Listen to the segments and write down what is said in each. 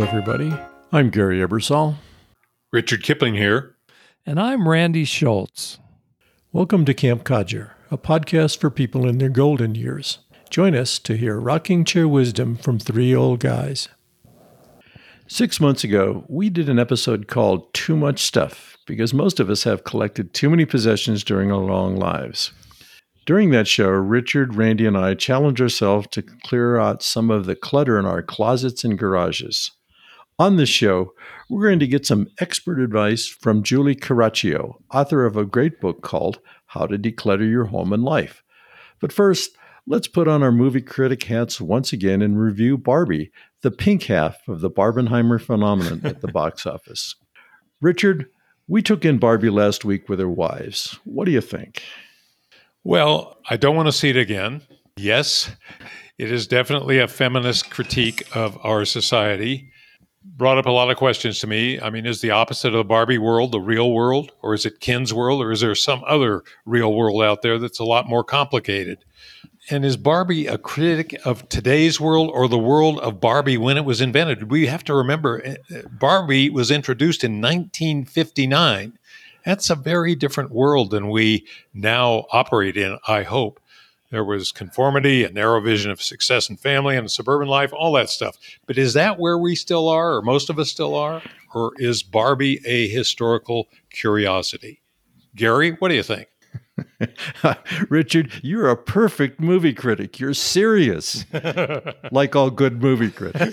everybody. I'm Gary Ebersol. Richard Kipling here. And I'm Randy Schultz. Welcome to Camp Codger, a podcast for people in their golden years. Join us to hear rocking chair wisdom from three old guys. 6 months ago, we did an episode called Too Much Stuff, because most of us have collected too many possessions during our long lives. During that show, Richard, Randy, and I challenged ourselves to clear out some of the clutter in our closets and garages. On this show, we're going to get some expert advice from Julie Carraccio, author of a great book called How to Declutter Your Home and Life. But first, let's put on our movie critic hats once again and review Barbie, the pink half of the Barbenheimer phenomenon at the box office. Richard, we took in Barbie last week with our wives. What do you think? Well, I don't want to see it again. Yes, it is definitely a feminist critique of our society. Brought up a lot of questions to me. I mean, is the opposite of the Barbie world the real world? Or is it Ken's world? Or is there some other real world out there that's a lot more complicated? And is Barbie a critic of today's world or the world of Barbie when it was invented? We have to remember Barbie was introduced in 1959. That's a very different world than we now operate in, I hope. There was conformity, a narrow vision of success and family and a suburban life, all that stuff. But is that where we still are, or most of us still are? Or is Barbie a historical curiosity? Gary, what do you think? Richard, you're a perfect movie critic. You're serious, like all good movie critics.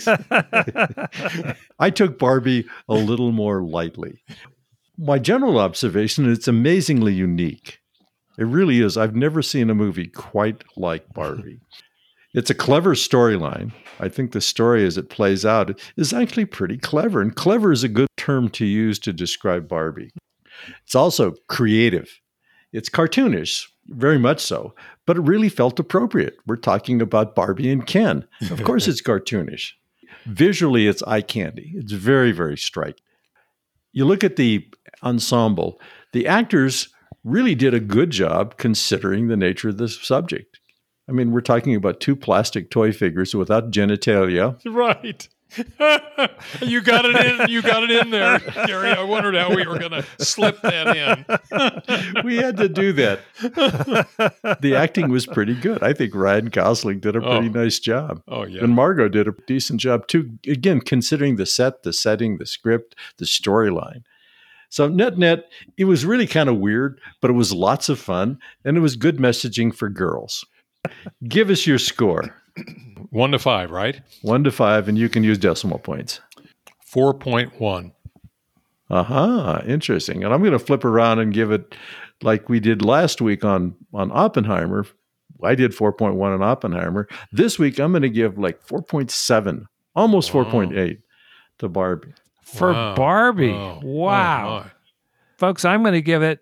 I took Barbie a little more lightly. My general observation, it's amazingly unique. It really is. I've never seen a movie quite like Barbie. It's a clever storyline. I think the story as it plays out is actually pretty clever. And clever is a good term to use to describe Barbie. It's also creative. It's cartoonish, very much so, but it really felt appropriate. We're talking about Barbie and Ken. Of course it's cartoonish. Visually, it's eye candy. It's very, very striking. You look at the ensemble, the actors really did a good job considering the nature of the subject. I mean, we're talking about two plastic toy figures without genitalia. Right. You got it in there, Gary. I wondered how we were going to slip that in. We had to do that. The acting was pretty good. I think Ryan Gosling did a pretty nice job. Oh, yeah. And Margot did a decent job too. Again, considering the set, the setting, the script, the storyline. So net, it was really kind of weird, but it was lots of fun, and it was good messaging for girls. Give us your score. 1 to 5, right? 1 to 5, and you can use decimal points. 4.1. Interesting. And I'm going to flip around and give it like we did last week on Oppenheimer. I did 4.1 on Oppenheimer. This week, I'm going to give like 4.7, almost 4.8 to Barbie. For Barbie. Wow. Folks, I'm going to give it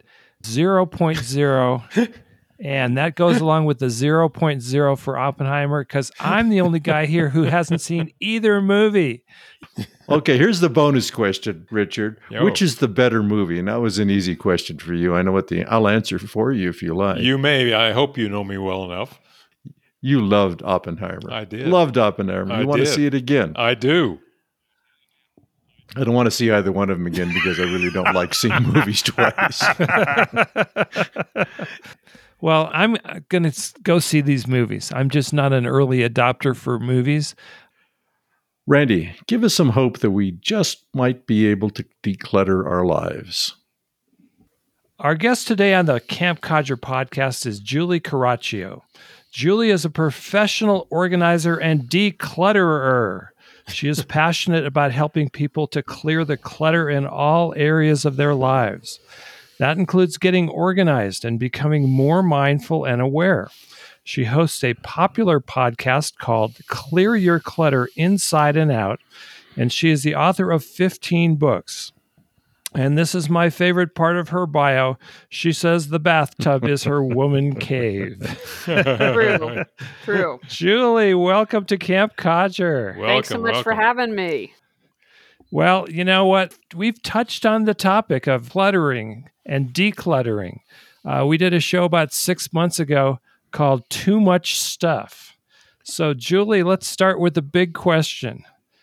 0.0. And that goes along with the 0.0 for Oppenheimer because I'm the only guy here who hasn't seen either movie. Okay, here's the bonus question, Richard. Yo. Which is the better movie? And that was an easy question for you. I know I'll answer for you if you like. You may. I hope you know me well enough. You loved Oppenheimer. I did. Loved Oppenheimer. You want to see it again? I do. I don't want to see either one of them again because I really don't like seeing movies twice. Well, I'm going to go see these movies. I'm just not an early adopter for movies. Randy, give us some hope that we just might be able to declutter our lives. Our guest today on the Camp Codger podcast is Julie Carraccio. Julie is a professional organizer and declutterer. She is passionate about helping people to clear the clutter in all areas of their lives. That includes getting organized and becoming more mindful and aware. She hosts a popular podcast called Clear Your Clutter Inside and Out, and she is the author of 15 books. And this is my favorite part of her bio. She says the bathtub is her woman cave. True. Julie, welcome to Camp Codger. Thanks so much for having me. Well, you know what? We've touched on the topic of cluttering and decluttering. We did a show about 6 months ago called Too Much Stuff. So, Julie, let's start with the big question.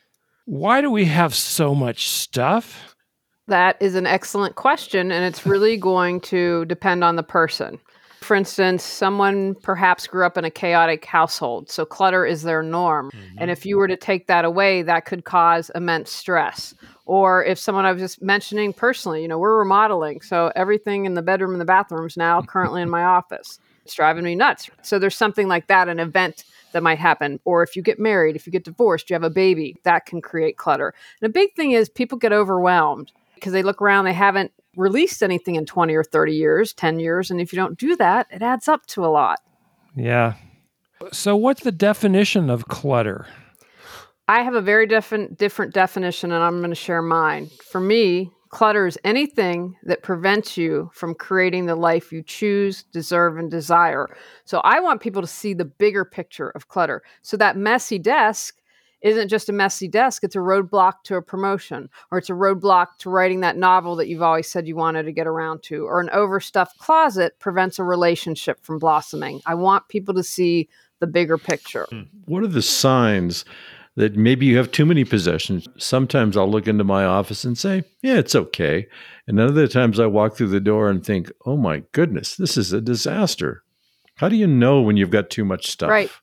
Why do we have so much stuff? That is an excellent question, and it's really going to depend on the person. For instance, someone perhaps grew up in a chaotic household, so clutter is their norm. Mm-hmm. And if you were to take that away, that could cause immense stress. Or if someone I was just mentioning personally, we're remodeling, so everything in the bedroom and the bathroom is now currently in my office. It's driving me nuts. So there's something like that, an event that might happen. Or if you get married, if you get divorced, you have a baby, that can create clutter. And a big thing is people get overwhelmed because they look around, they haven't released anything in 20 or 30 years, 10 years. And if you don't do that, it adds up to a lot. Yeah. So what's the definition of clutter? I have a very different definition, and I'm going to share mine. For me, clutter is anything that prevents you from creating the life you choose, deserve, and desire. So I want people to see the bigger picture of clutter. So that messy desk isn't just a messy desk. It's a roadblock to a promotion, or it's a roadblock to writing that novel that you've always said you wanted to get around to, or an overstuffed closet prevents a relationship from blossoming. I want people to see the bigger picture. What are the signs that maybe you have too many possessions? Sometimes I'll look into my office and say, yeah, it's okay. And other times I walk through the door and think, oh my goodness, this is a disaster. How do you know when you've got too much stuff? Right.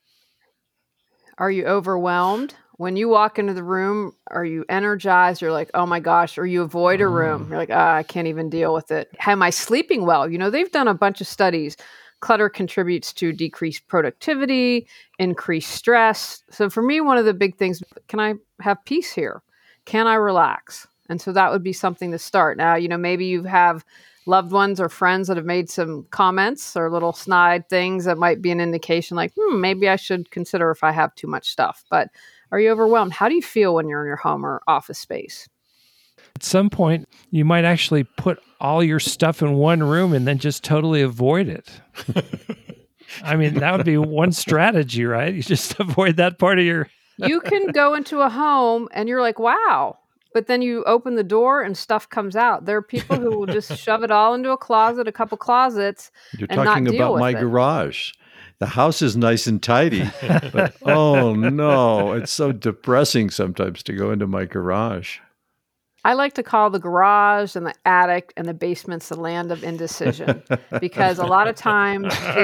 Are you overwhelmed? When you walk into the room, are you energized? You're like, oh my gosh, or you avoid a room. You're like, I can't even deal with it. Am I sleeping well? They've done a bunch of studies. Clutter contributes to decreased productivity, increased stress. So for me, one of the big things, can I have peace here? Can I relax? And so that would be something to start. Now, maybe you have loved ones or friends that have made some comments or little snide things that might be an indication like, maybe I should consider if I have too much stuff. But are you overwhelmed? How do you feel when you're in your home or office space? At some point, you might actually put all your stuff in one room and then just totally avoid it. I mean, that would be one strategy, right? You just avoid that part of your... You can go into a home and you're like, wow. But then you open the door and stuff comes out. There are people who will just shove it all into a closet, a couple closets, You're and talking not deal about with my it. garage. The house is nice and tidy, but oh no, it's so depressing sometimes to go into my garage. I like to call the garage and the attic and the basements the land of indecision, because a lot of times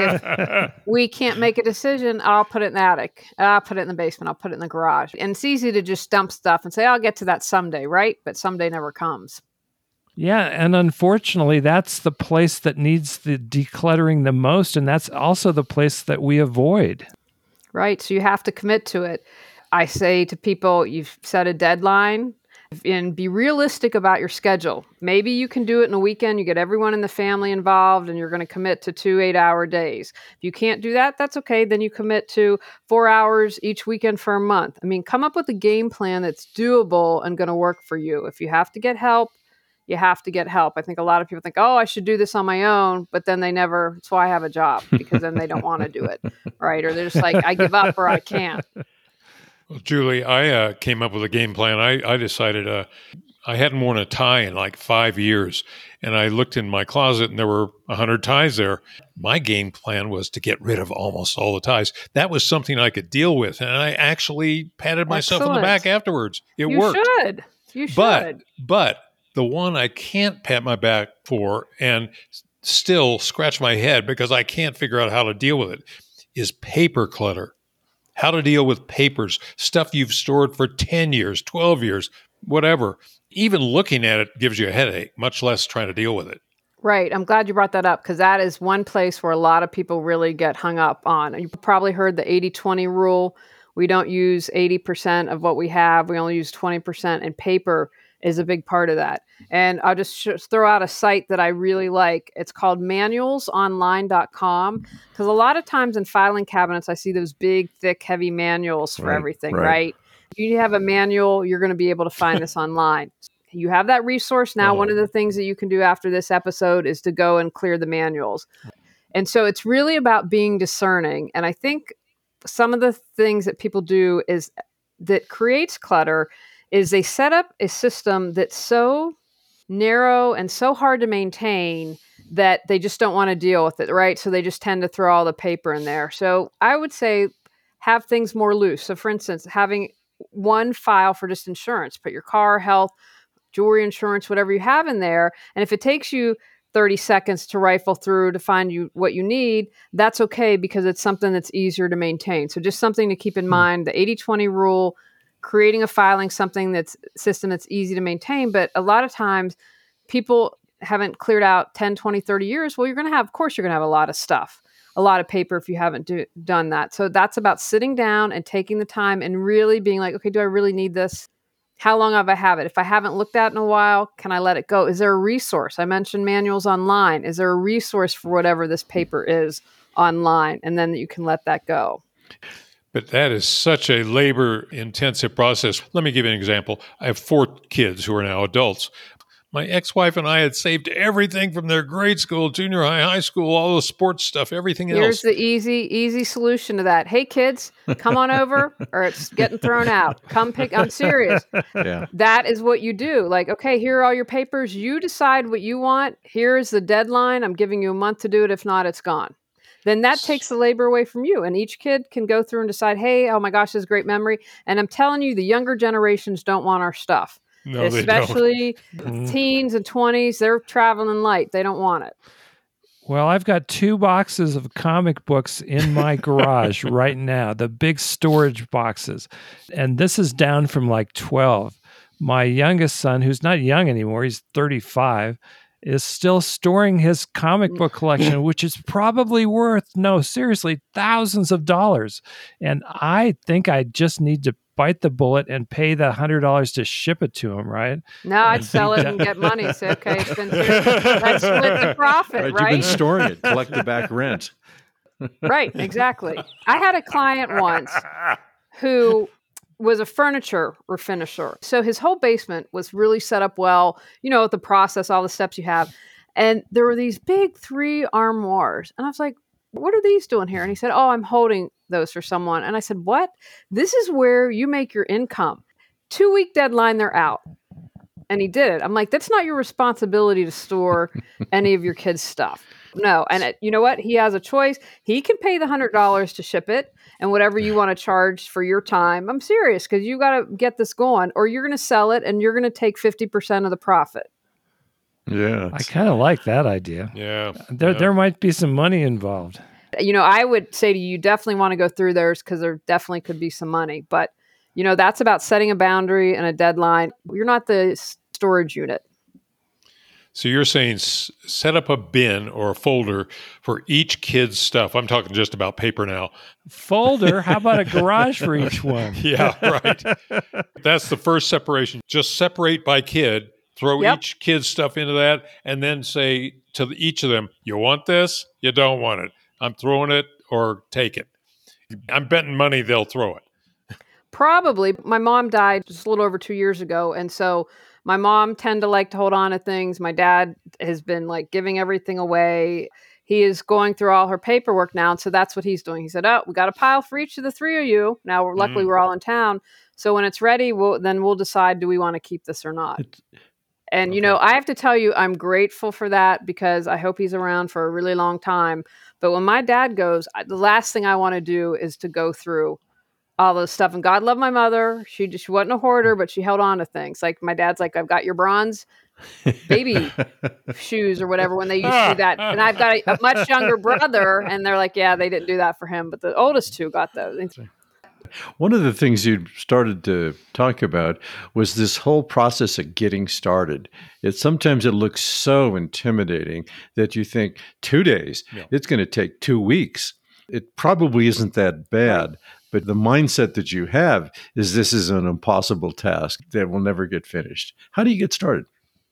if we can't make a decision, I'll put it in the attic, I'll put it in the basement, I'll put it in the garage. And it's easy to just dump stuff and say, I'll get to that someday, right? But someday never comes. Yeah, and unfortunately, that's the place that needs the decluttering the most, and that's also the place that we avoid. Right, so you have to commit to it. I say to people, you've set a deadline, and be realistic about your schedule. Maybe you can do it in a weekend. You get everyone in the family involved and you're going to commit to 2 8-hour days. If you can't do that, that's okay. Then you commit to 4 hours each weekend for a month. I mean, come up with a game plan that's doable and going to work for you. If you have to get help, you have to get help. I think a lot of people think, I should do this on my own, but then that's why I have a job, because then they don't want to do it, right? Or they're just like, I give up or I can't. Well, Julie, I came up with a game plan. I decided I hadn't worn a tie in like 5 years, and I looked in my closet, and there were 100 ties there. My game plan was to get rid of almost all the ties. That was something I could deal with, and I actually patted myself on the back afterwards. It worked. You should. But the one I can't pat my back for and still scratch my head because I can't figure out how to deal with it is paper clutter. How to deal with papers, stuff you've stored for 10 years, 12 years, whatever. Even looking at it gives you a headache, much less trying to deal with it. Right. I'm glad you brought that up, because that is one place where a lot of people really get hung up on. You've probably heard the 80-20 rule. We don't use 80% of what we have. We only use 20%, and paper is a big part of that. And I'll just throw out a site that I really like. It's called manualsonline.com, because a lot of times in filing cabinets, I see those big, thick, heavy manuals for everything, right? If you have a manual, you're going to be able to find this online. You have that resource. Now, one of the things that you can do after this episode is to go and clear the manuals. And so it's really about being discerning. And I think some of the things that people do that creates clutter is they set up a system that's so narrow and so hard to maintain that they just don't want to deal with it, right? So they just tend to throw all the paper in there. So I would say have things more loose. So for instance, having one file for just insurance. Put your car, health, jewelry insurance, whatever you have in there. And if it takes you 30 seconds to rifle through to find you what you need, that's okay, because it's something that's easier to maintain. So just something to keep in mind, the 80-20 rule, creating a filing system that's easy to maintain. But a lot of times people haven't cleared out 10, 20, 30 years. Well, of course, you're going to have a lot of stuff, a lot of paper if you haven't done that. So that's about sitting down and taking the time and really being like, okay, do I really need this? How long have I had it? If I haven't looked at it in a while, can I let it go? Is there a resource? I mentioned manuals online. Is there a resource for whatever this paper is online? And then you can let that go. But that is such a labor-intensive process. Let me give you an example. I have 4 kids who are now adults. My ex-wife and I had saved everything from their grade school, junior high school, all the sports stuff, everything else. Here's the easy solution to that. Hey, kids, come on over, or it's getting thrown out. Come pick. I'm serious. Yeah. That is what you do. Like, okay, here are all your papers. You decide what you want. Here's the deadline. I'm giving you a month to do it. If not, it's gone. Then that takes the labor away from you. And each kid can go through and decide, hey, oh my gosh, this is great memory. And I'm telling you, the younger generations don't want our stuff. No, especially teens and 20s. They're traveling light. They don't want it. Well, I've got 2 boxes of comic books in my garage right now, the big storage boxes. And this is down from like 12. My youngest son, who's not young anymore, he's 35, is still storing his comic book collection, which is probably worth, no, seriously, thousands of dollars. And I think I just need to bite the bullet and pay the $100 to ship it to him, right? No, I'd sell it and get money. Say, okay, it's been let's split the profit, right? You've been storing it, collect the back rent. Right, exactly. I had a client once who was a furniture refinisher. So his whole basement was really set up well, with the process, all the steps you have. And there were these big 3 armoires. And I was like, what are these doing here? And he said, oh, I'm holding those for someone. And I said, what? This is where you make your income. 2-week deadline, they're out. And he did it. I'm like, that's not your responsibility to store any of your kids' stuff. No. And you know what? He has a choice. He can pay the $100 to ship it and whatever you want to charge for your time. I'm serious, because you got to get this going, or you're going to sell it and you're going to take 50% of the profit. Yeah. I kind of like that idea. Yeah. There might be some money involved. I would say to you, definitely want to go through theirs, because there definitely could be some money. But, that's about setting a boundary and a deadline. You're not the storage unit. So you're saying set up a bin or a folder for each kid's stuff. I'm talking just about paper now. Folder? How about a garage for each one? Yeah, right. That's the first separation. Just separate by kid, throw each kid's stuff into that, and then say to each of them, you want this? You don't want it. I'm throwing it, or take it. I'm betting money they'll throw it. Probably. My mom died just a little over 2 years ago. And so my mom tend to like to hold on to things. My dad has been like giving everything away. He is going through all her paperwork now. And so that's what he's doing. He said, oh, we got a pile for each of the 3 of you. Now, luckily, we're all in town. So when it's ready, we'll decide, do we want to keep this or not? And, I have to tell you, I'm grateful for that, because I hope he's around for a really long time. But when my dad goes, the last thing I want to do is to go through all this stuff. And God love my mother. She wasn't a hoarder, but she held on to things. Like my dad's like, I've got your bronze baby shoes or whatever when they used to do that. And I've got a much younger brother. And they're like, yeah, they didn't do that for him. But the oldest 2 got those. One of the things you started to talk about was this whole process of getting started. Sometimes it looks so intimidating that you think 2 days, it's going to take 2 weeks. It probably isn't that bad, but the mindset that you have is this is an impossible task that will never get finished. How do you get started?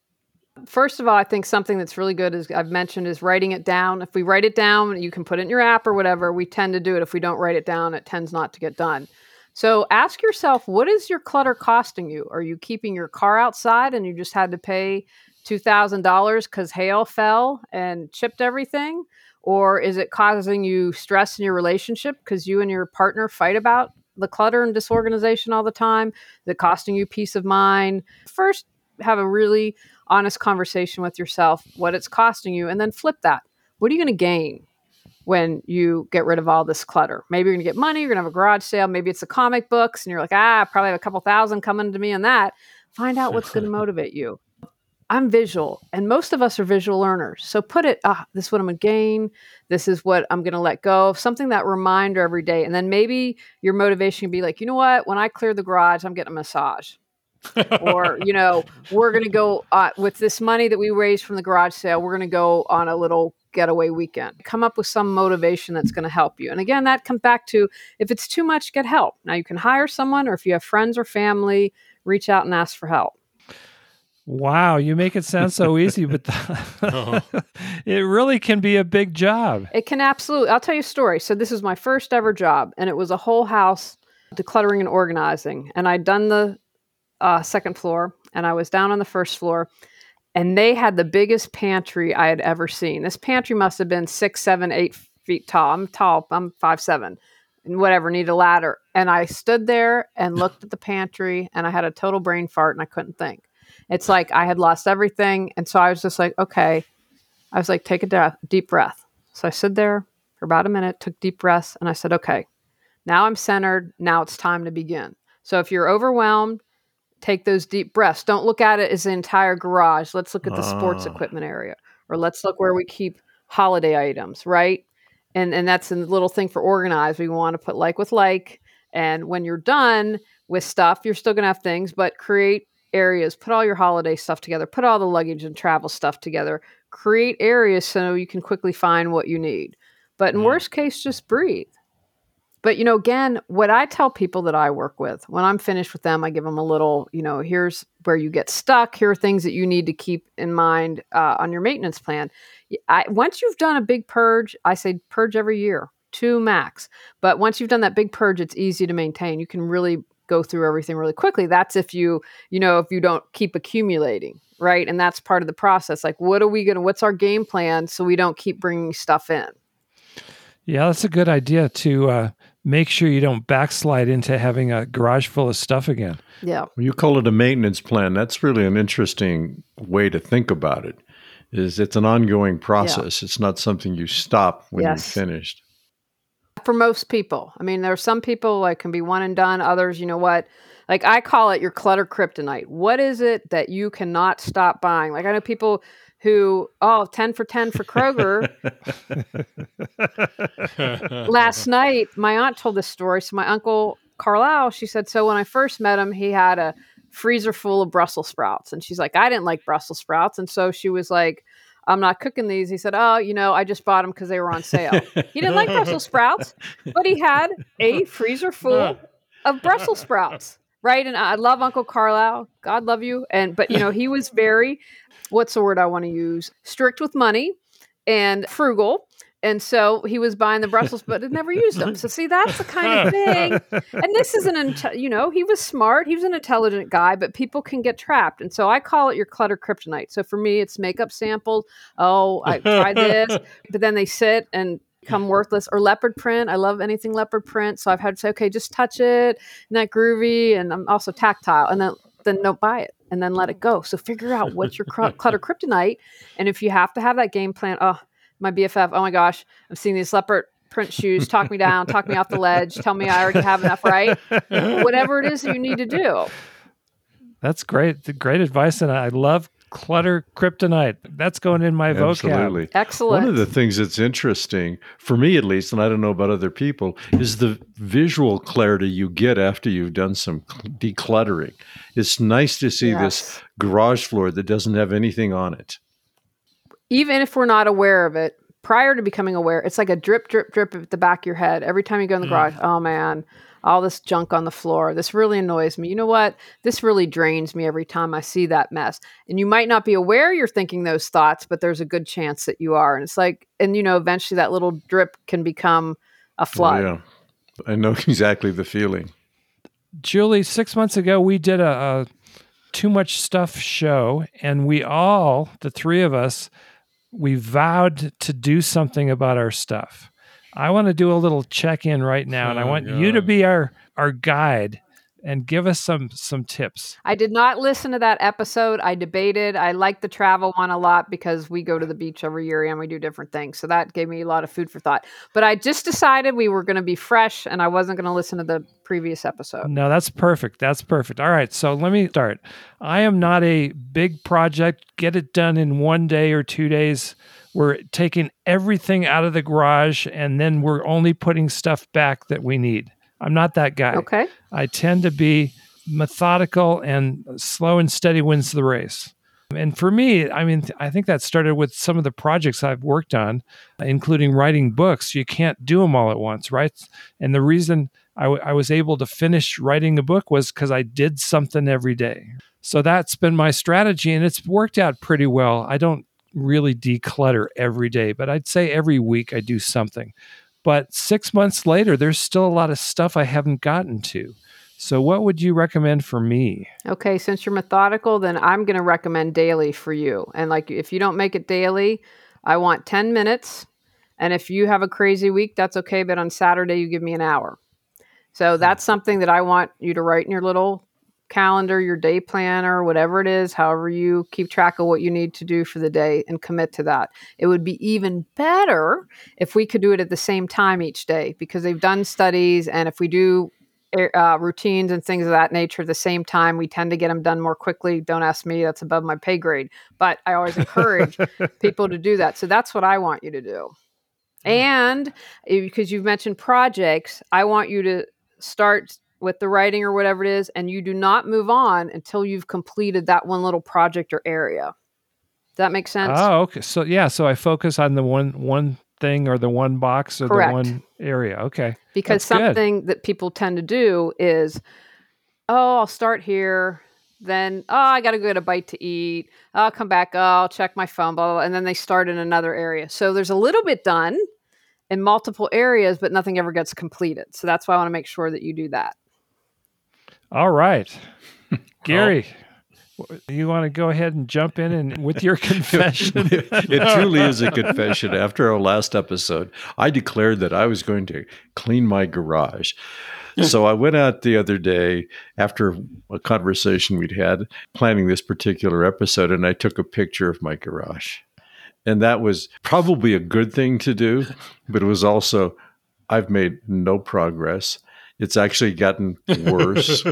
First of all, I think something that's really good, as I've mentioned, is writing it down. If we write it down, you can put it in your app or whatever. We tend to do it. If we don't write it down, it tends not to get done. So ask yourself, what is your clutter costing you? Are you keeping your car outside and you just had to pay $2,000 because hail fell and chipped everything? Or is it causing you stress in your relationship because you and your partner fight about the clutter and disorganization all the time? Is it costing you peace of mind? First, have a really honest conversation with yourself, what it's costing you, and then flip that. What are you going to gain? when you get rid of all this clutter. Maybe you're going to get money, you're going to have a garage sale, maybe it's the comic books, and you're like, I probably have a couple thousand coming to me on that. Find out what's going to motivate you. I'm visual, and most of us are visual learners. So put it, this is what I'm going to gain. This is what I'm going to let go of. Something, that reminder every day. And then maybe your motivation can be like, you know what? When I clear the garage, I'm getting a massage. Or, we're going to go with this money that we raised from the garage sale, we're going to go on a little getaway weekend. Come up with some motivation that's going to help you. And again, that comes back to, if it's too much, get help. Now you can hire someone, or if you have friends or family, reach out and ask for help. Wow, you make it sound so easy, but it really can be a big job. It can absolutely. I'll tell you a story. So this was my first ever job, and it was a whole house decluttering and organizing. And I'd done the second floor, and I was down on the first floor, and they had the biggest pantry I had ever seen. This pantry must have been 6, 7, 8 feet tall. I'm tall. I'm 5'7", and whatever, need a ladder. And I stood there and looked at the pantry, and I had a total brain fart, and I couldn't think. It's like I had lost everything. And so I was just like, okay. I was like, take a deep breath. So I stood there for about a minute, took deep breaths, and I said, okay, now I'm centered. Now it's time to begin. So if you're overwhelmed, take those deep breaths. Don't look at it as the entire garage. Let's look at the sports equipment area, or let's look where we keep holiday items, right? And that's a little thing for organized. We want to put like with like. And when you're done with stuff, you're still going to have things, but create areas, put all your holiday stuff together, put all the luggage and travel stuff together, create areas so you can quickly find what you need. But in worst case, just breathe. But, again, what I tell people that I work with, when I'm finished with them, I give them a little, here's where you get stuck. Here are things that you need to keep in mind on your maintenance plan. Once you've done a big purge, I say purge every year, 2 max. But once you've done that big purge, it's easy to maintain. You can really go through everything really quickly. That's if you don't keep accumulating, right? And that's part of the process. Like, what's our game plan so we don't keep bringing stuff in? Yeah, that's a good idea to make sure you don't backslide into having a garage full of stuff again. Yeah. When you call it a maintenance plan, that's really an interesting way to think about it. It's an ongoing process. Yeah. It's not something you stop when you're finished. For most people. I mean, there are some people like can be one and done. Others, like I call it your clutter kryptonite. What is it that you cannot stop buying? Like I know people who, 10 for 10 for Kroger. Last night, my aunt told this story. So my uncle Carlisle, she said, so when I first met him, he had a freezer full of Brussels sprouts. And she's like, I didn't like Brussels sprouts. And so she was like, I'm not cooking these. He said, I just bought them because they were on sale. He didn't like Brussels sprouts, but he had a freezer full of Brussels sprouts, right? And I love Uncle Carlisle. God love you. But he was very, what's the word I want to use? Strict with money and frugal. And so he was buying the Brussels, but had never used them. So see, that's the kind of thing. And this isn't, he was smart. He was an intelligent guy, but people can get trapped. And so I call it your clutter kryptonite. So for me, it's makeup samples. Oh, I tried this, but then they sit and become worthless. Or leopard print. I love anything leopard print. So I've had to say, okay, just touch it. And that groovy. And I'm also tactile. And then don't buy it and then let it go. So figure out what's your clutter kryptonite. And if you have to have that game plan, my BFF, oh my gosh, I'm seeing these leopard print shoes. Talk me down, talk me off the ledge. Tell me I already have enough, right? Whatever it is that you need to do. That's great. Great advice. And I love clutter kryptonite. That's going in my vocab. Excellent. One of the things that's interesting, for me at least, and I don't know about other people, is the visual clarity you get after you've done some decluttering. It's nice to see this garage floor that doesn't have anything on it. Even if we're not aware of it, prior to becoming aware, it's like a drip, drip, drip at the back of your head. Every time you go in the garage, oh man, all this junk on the floor. This really annoys me. You know what? This really drains me every time I see that mess. And you might not be aware you're thinking those thoughts, but there's a good chance that you are. And it's like, and eventually that little drip can become a flood. Oh, yeah. I know exactly the feeling. Julie, 6 months ago, we did a Too Much Stuff show, and the 3 of us, we vowed to do something about our stuff. I want to do a little check-in right now, and I want you to be our guide and give us some tips. I did not listen to that episode. I debated. I like the travel one a lot because we go to the beach every year and we do different things. So that gave me a lot of food for thought. But I just decided we were going to be fresh and I wasn't going to listen to the previous episode. No, that's perfect. That's perfect. All right, so let me start. I am not a big project, get it done in 1 day or 2 days. We're taking everything out of the garage and then we're only putting stuff back that we need. I'm not that guy. Okay. I tend to be methodical, and slow and steady wins the race. And for me, I mean, I think that started with some of the projects I've worked on, including writing books. You can't do them all at once, right? And the reason I was able to finish writing a book was because I did something every day. So that's been my strategy, and it's worked out pretty well. I don't really declutter every day, but I'd say every week I do something. But 6 months later, there's still a lot of stuff I haven't gotten to. So what would you recommend for me? Okay, since you're methodical, then I'm going to recommend daily for you. And like if you don't make it daily, I want 10 minutes. And if you have a crazy week, that's okay. But on Saturday, you give me an hour. So that's something that I want you to write in your little calendar, your day planner, whatever it is, however you keep track of what you need to do for the day and commit to that. It would be even better if we could do it at the same time each day, because they've done studies. And if we do routines and things of that nature at the same time, we tend to get them done more quickly. Don't ask me, that's above my pay grade. But I always encourage people to do that. So that's what I want you to do. And because you've mentioned projects, I want you to start with the writing or whatever it is, and you do not move on until you've completed that one little project or area. Does that make sense? Oh, okay. So yeah, so I focus on the one thing or the one box or Correct. the one area. Okay. Because That's good. something that people tend to do is, oh, I'll start here. Then, oh, I got to go get a bite to eat. I'll come back. Oh, I'll check my phone, blah, blah, blah. And then they start in another area. So there's a little bit done in multiple areas, but nothing ever gets completed. So that's why I want to make sure that you do that. All right. Gary, you want to go ahead and jump in and with your confession? It truly is a confession. After our last episode, I declared that I was going to clean my garage. So I went out the other day after a conversation we'd had planning this particular episode, and I took a picture of my garage. And that was probably a good thing to do, but it was also, I've made no progress. It's actually gotten worse.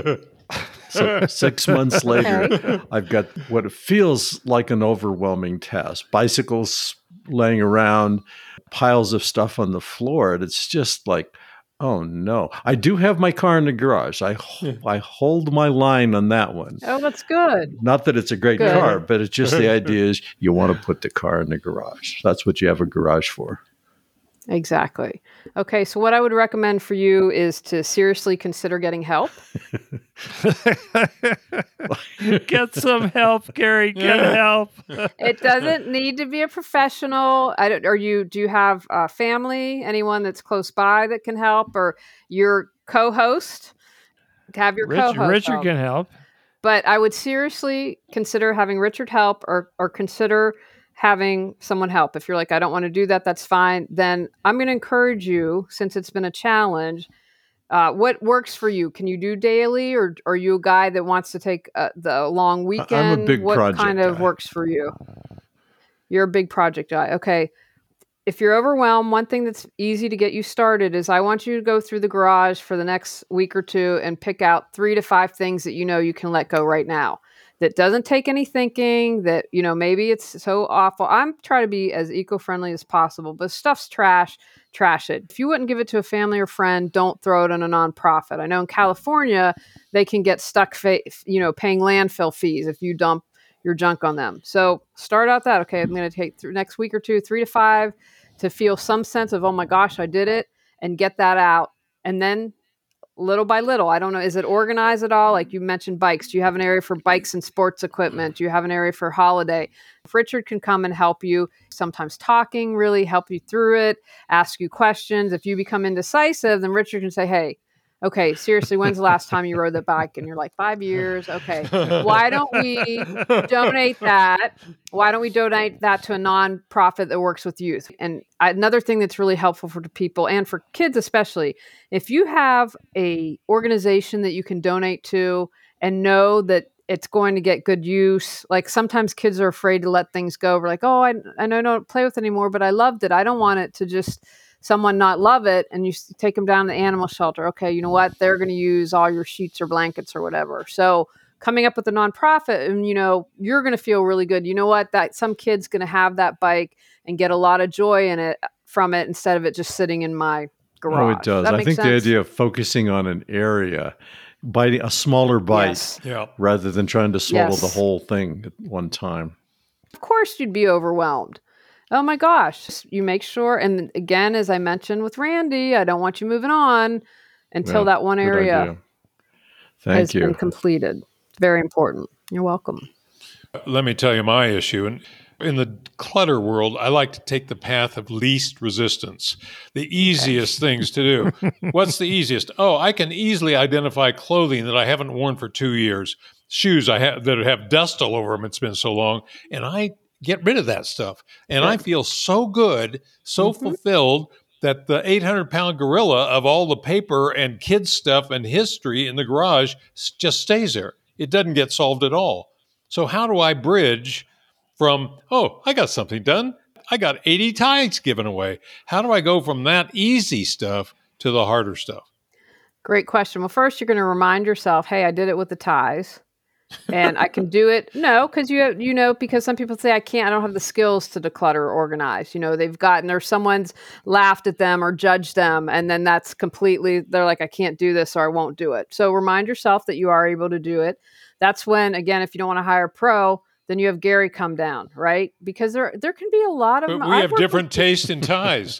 So 6 months later, Okay. I've got what feels like an overwhelming task. Bicycles laying around, piles of stuff on the floor. And it's just like, oh no. I do have my car in the garage. I hold my line on that one. Oh, that's good. Not that it's a great Good. car, but it's just the idea is you want to put the car in the garage. That's what you have a garage for. Exactly. Okay, so what I would recommend for you is to seriously consider getting help. Get some help, Gary. Get help. It doesn't need to be a professional. Do you have family, anyone that's close by that can help, or your co-host? Have your co-host Richard help. can help. But I would seriously consider having Richard help, or consider having someone help. If you're like, I don't want to do that, that's fine. Then I'm going to encourage you, since it's been a challenge, what works for you? Can you do daily, or are you a guy that wants to take the long weekend? I'm a big what project kind of guy. works for you? You're a big project guy. Okay. If you're overwhelmed, one thing that's easy to get you started is I want you to go through the garage for the next week or two and pick out 3 to 5 things that you know you can let go right now. That doesn't take any thinking, that, maybe it's so awful. I'm trying to be as eco-friendly as possible, but stuff's trash it. If you wouldn't give it to a family or friend, don't throw it in a nonprofit. I know in California, they can get stuck, paying landfill fees if you dump your junk on them. So start out that, okay, I'm going to take through next week or two, 3 to 5 to feel some sense of, oh my gosh, I did it, and get that out. And then little by little, I don't know, is it organized at all? Like you mentioned bikes. Do you have an area for bikes and sports equipment? Do you have an area for holiday? If Richard can come and help you, sometimes talking really help you through it, ask you questions. If you become indecisive, then Richard can say, hey, Okay, seriously, when's the last time you rode the bike? And you're like, 5 years. Okay. Why don't we donate that? Why don't we donate that to a nonprofit that works with youth? And another thing that's really helpful for people and for kids especially, if you have a organization that you can donate to and know that it's going to get good use. Like sometimes kids are afraid to let things go. We're like, oh, I know I don't play with it anymore, but I loved it. I don't want it to just someone not love it. And you take them down to the animal shelter. Okay, you know what? They're going to use all your sheets or blankets or whatever. So coming up with a nonprofit and, you're going to feel really good. You know what? That some kid's going to have that bike and get a lot of joy in it from it instead of it just sitting in my garage. Oh, it does. I think sense? the idea of focusing on an area, biting a smaller bite Yes. Yeah. rather than trying to swallow Yes. the whole thing at one time. Of course you'd be overwhelmed. Oh my gosh. You make sure. And again, as I mentioned with Randy, I don't want you moving on until Yeah, that one good area idea. has Thank been you. completed. Very important. You're welcome. Let me tell you my issue. And in the clutter world, I like to take the path of least resistance, the easiest things to do. What's the easiest? Oh, I can easily identify clothing that I haven't worn for 2 years, shoes I have that have dust all over them. It's been so long, and I get rid of that stuff. And I feel so good, so fulfilled that the 800-pound gorilla of all the paper and kids stuff and history in the garage just stays there. It doesn't get solved at all. So how do I bridge from, oh, I got something done. I got 80 ties given away. How do I go from that easy stuff to the harder stuff? Great question. Well, first you're going to remind yourself, hey, I did it with the ties. And I can do it. No, because because some people say I can't, I don't have the skills to declutter or organize. Someone's laughed at them or judged them. And then that's completely, they're like, I can't do this or I won't do it. So remind yourself that you are able to do it. That's when, again, if you don't want to hire a pro, then you have Gary come down, right? Because there can be a lot of. But we have different taste in ties.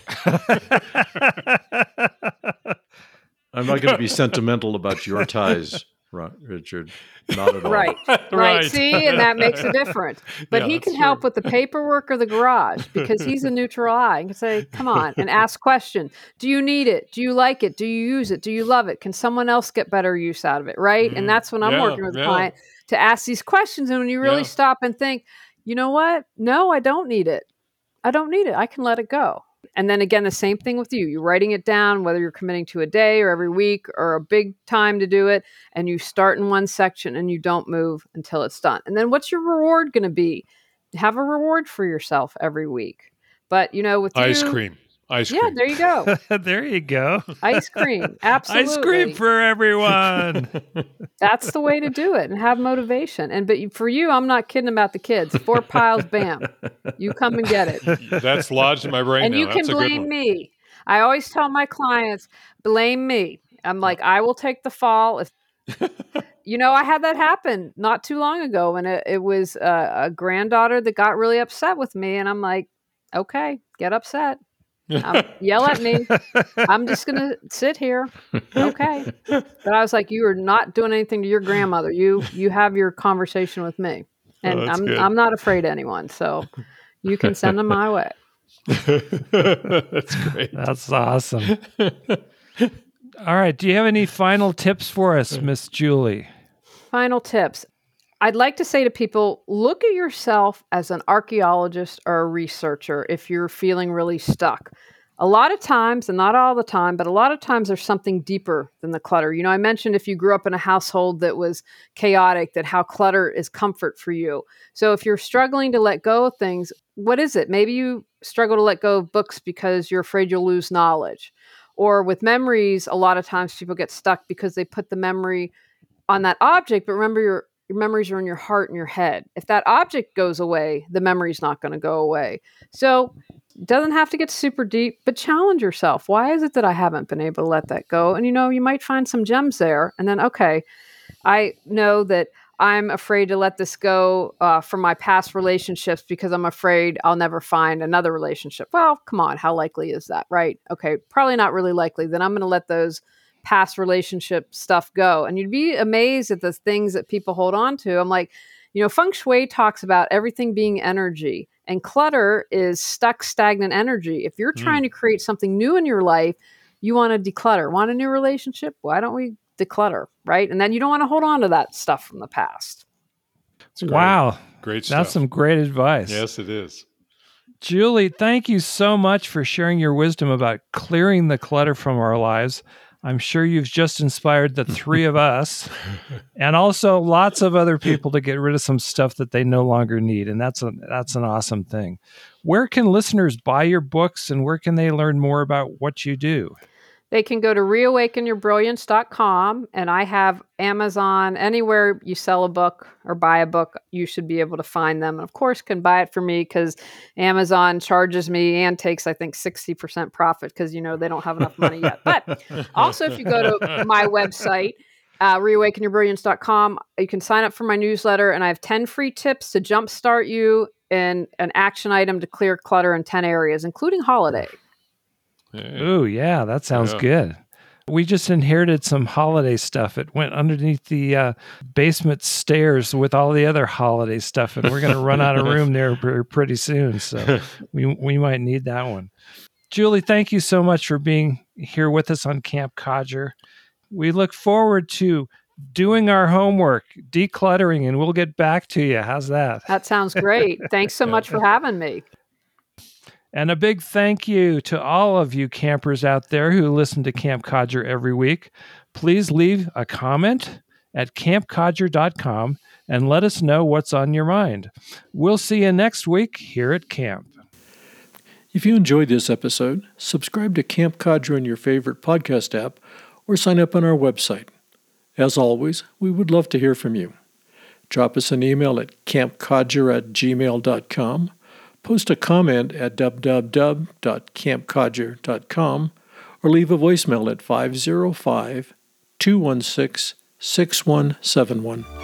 I'm not going to be sentimental about your ties, Richard. Not at all. Right. Right. See, and that makes a difference. But Yeah, he that's can help with the paperwork or the garage because he's a neutral eye. He can say, come on, and ask questions. Do you need it? Do you like it? Do you use it? Do you love it? Can someone else get better use out of it? Right. And that's when I'm Yeah, working with a yeah. client to ask these questions. And when you really Yeah. stop and think, you know what? No, I don't need it. I don't need it. I can let it go. And then again, the same thing with you. You're writing it down, whether you're committing to a day or every week or a big time to do it. And you start in one section and you don't move until it's done. And then what's your reward going to be? Have a reward for yourself every week. But, with Ice you, cream. Ice yeah, cream. there you go. There you go. Ice cream. Absolutely. Ice cream for everyone. That's the way to do it and have motivation. But for you, I'm not kidding about the kids. 4 piles, bam. You come and get it. That's lodged in my brain And now. you can That's a good blame one. me. I always tell my clients, blame me. I'm like, I will take the fall. If I had that happen not too long ago, and it was a granddaughter that got really upset with me, and I'm like, okay, get upset. Yell at me. I'm just gonna sit here. Okay. But I was like, you are not doing anything to your grandmother. You have your conversation with me, and that's good. I'm not afraid of anyone. So you can send them my way. That's great. That's awesome. All right. Do you have any final tips for us, Miss Julie? Final tips. I'd like to say to people, look at yourself as an archaeologist or a researcher if you're feeling really stuck. A lot of times, and not all the time, but a lot of times there's something deeper than the clutter. I mentioned if you grew up in a household that was chaotic, that how clutter is comfort for you. So if you're struggling to let go of things, what is it? Maybe you struggle to let go of books because you're afraid you'll lose knowledge. Or with memories, a lot of times people get stuck because they put the memory on that object, but remember your memories are in your heart and your head. If that object goes away, the memory's not going to go away. So it doesn't have to get super deep, but challenge yourself. Why is it that I haven't been able to let that go? And you might find some gems there. And then, okay, I know that I'm afraid to let this go from my past relationships because I'm afraid I'll never find another relationship. Well, come on, how likely is that, right? Okay, probably not really likely. Then I'm going to let those past relationship stuff go. And you'd be amazed at the things that people hold on to. I'm like, Feng Shui talks about everything being energy, and clutter is stuck, stagnant energy. If you're trying to create something new in your life, you want to declutter. Want a new relationship? Why don't we declutter, right? And then you don't want to hold on to that stuff from the past. Wow. Great stuff. That's some great advice. Yes, it is. Julie, thank you so much for sharing your wisdom about clearing the clutter from our lives. I'm sure you've just inspired the three of us and also lots of other people to get rid of some stuff that they no longer need. And that's an awesome thing. Where can listeners buy your books and where can they learn more about what you do? They can go to reawakenyourbrilliance.com, and I have Amazon. Anywhere you sell a book or buy a book, you should be able to find them. And of course, can buy it for me because Amazon charges me and takes, I think, 60% profit because, they don't have enough money yet. But also, if you go to my website, reawakenyourbrilliance.com, you can sign up for my newsletter, and I have 10 free tips to jumpstart you and an action item to clear clutter in 10 areas, including holiday. Ooh, yeah, that sounds good. We just inherited some holiday stuff. It went underneath the basement stairs with all the other holiday stuff, and we're going to run out of room there pretty soon. So we might need that one. Julie, thank you so much for being here with us on Camp Codger. We look forward to doing our homework, decluttering, and we'll get back to you. How's that? That sounds great. Thanks so much for having me. And a big thank you to all of you campers out there who listen to Camp Codger every week. Please leave a comment at campcodger.com and let us know what's on your mind. We'll see you next week here at camp. If you enjoyed this episode, subscribe to Camp Codger in your favorite podcast app or sign up on our website. As always, we would love to hear from you. Drop us an email at campcodger@gmail.com. Post a comment at www.campcodger.com or leave a voicemail at 505-216-6171.